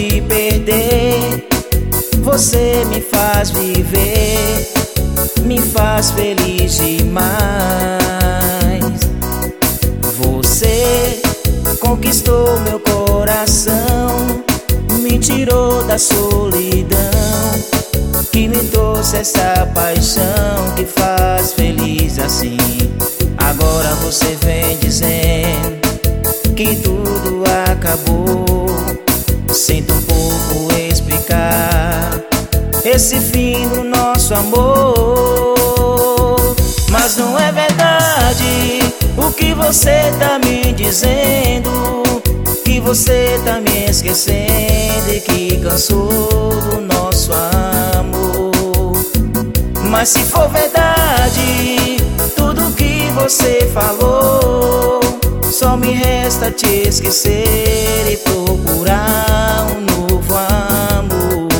te perder. Você me faz viver, me faz feliz demais. Você conquistou meu coração, me tirou da solidão, que me trouxe essa paixão que faz feliz assim. Agora você vem dizendo que tudo acabou. Sinto um pouco explicar esse fim do nosso amor, mas não é verdade o que você tá me dizendo, que você tá me esquecendo e que cansou do nosso amor. Mas se for verdade tudo que você falou, só me resta te esquecer e procurar um novo amor.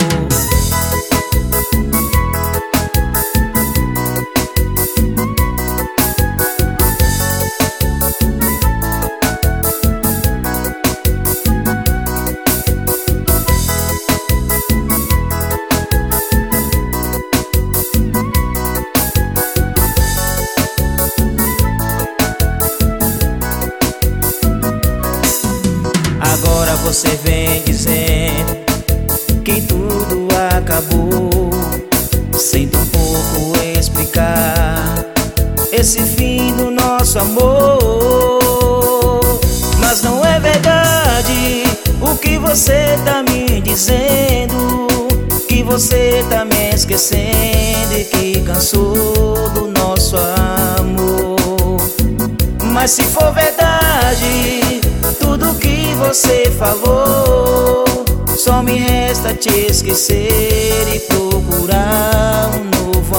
Agora você vem dizendo que tudo acabou. Sinto um pouco explicar esse fim do nosso amor, mas não é verdade o que você tá me dizendo, que você tá me esquecendo e que cansou do nosso amor. Mas se for verdade tudo que você falou, só me resta te esquecer e procurar um novo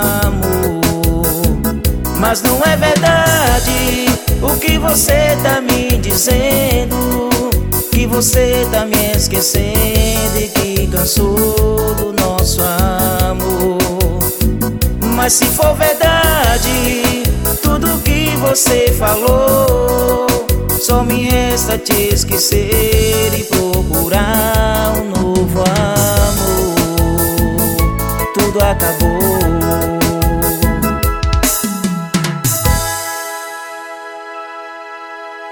amor. Mas não é verdade o que você tá me dizendo, que você tá me esquecendo e que cansou do nosso amor. Mas se for verdade tudo que você falou, só me resta te esquecer e procurar um novo amor. Tudo acabou.